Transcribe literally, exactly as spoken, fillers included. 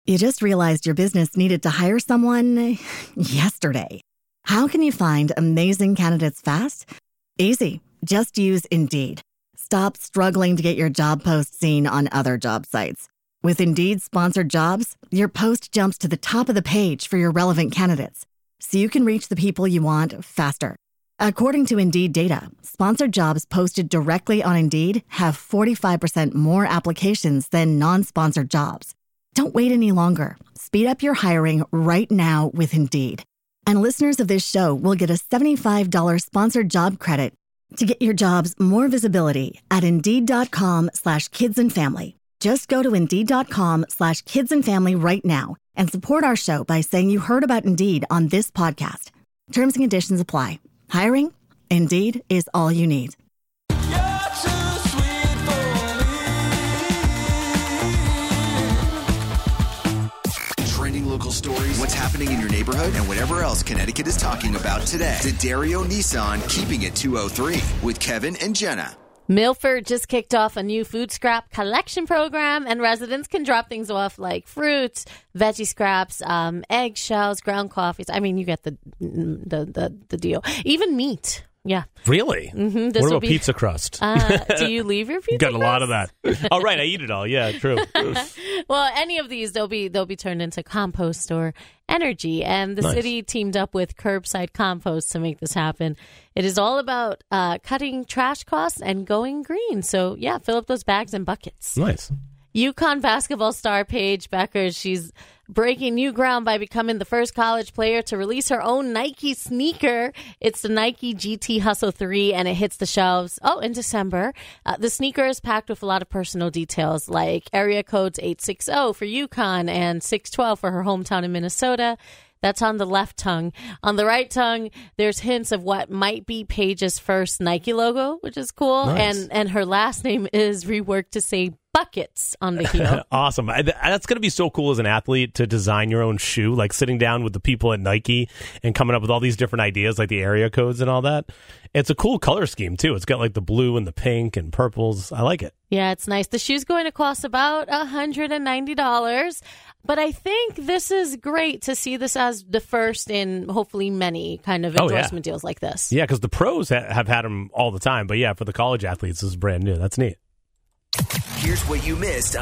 You just realized your business needed to hire someone yesterday. How can you find amazing candidates fast? Easy. Just use Indeed. Stop struggling to get your job post seen on other job sites. With Indeed sponsored jobs, your post jumps to the top of the page for your relevant candidates, so you can reach the people you want faster. According to Indeed data, sponsored jobs posted directly on Indeed have forty-five percent more applications than non-sponsored jobs. Don't wait any longer. Speed up your hiring right now with Indeed. And listeners of this show will get a seventy-five dollars sponsored job credit to get your jobs more visibility at Indeed.com slash kids and family. Just go to Indeed.com slash kids and family right now and support our show by saying you heard about Indeed on this podcast. Terms and conditions apply. Hiring? Indeed is all you need. Trending local stories, what's happening in your neighborhood, and whatever else Connecticut is talking about today. D'Addario Nissan, keeping it two oh three with Kevin and Jenna. Milford just kicked off a new food scrap collection program, and residents can drop things off like fruits, veggie scraps, um, eggshells, ground coffees. I mean, you get the the the, the deal. Even meat. Yeah. Really? Mm-hmm. What about be, pizza crust? Uh, do you leave your pizza Got a crust? lot of that. Oh, right. I eat it all. Yeah, true. Well, any of these, they'll be they'll be turned into compost or energy. And the Nice. city teamed up with Curbside Compost to make this happen. It is all about uh, cutting trash costs and going green. So, yeah, fill up those bags and buckets. Nice. UConn basketball star Paige Becker, she's breaking new ground by becoming the first college player to release her own Nike sneaker. It's the Nike G T Hustle three, and it hits the shelves, oh, in December. Uh, the sneaker is packed with a lot of personal details, like area codes eight sixty for UConn and six twelve for her hometown in Minnesota. That's on the left tongue. On the right tongue, there's hints of what might be Paige's first Nike logo, which is cool. Nice. And and her last name is reworked to say buckets on the heel. Awesome. I, that's going to be so cool as an athlete to design your own shoe, like sitting down with the people at Nike and coming up with all these different ideas, like the area codes and all that. It's a cool color scheme, too. It's got like the blue and the pink and purples. I like it. Yeah, it's nice. The shoe's going to cost about one hundred ninety dollars. But I think this is great to see this as the first in hopefully many kind of Oh, yeah. endorsement deals like this. Yeah, because the pros ha- have had them all the time. But yeah, for the college athletes, this is brand new. That's neat. Here's what you missed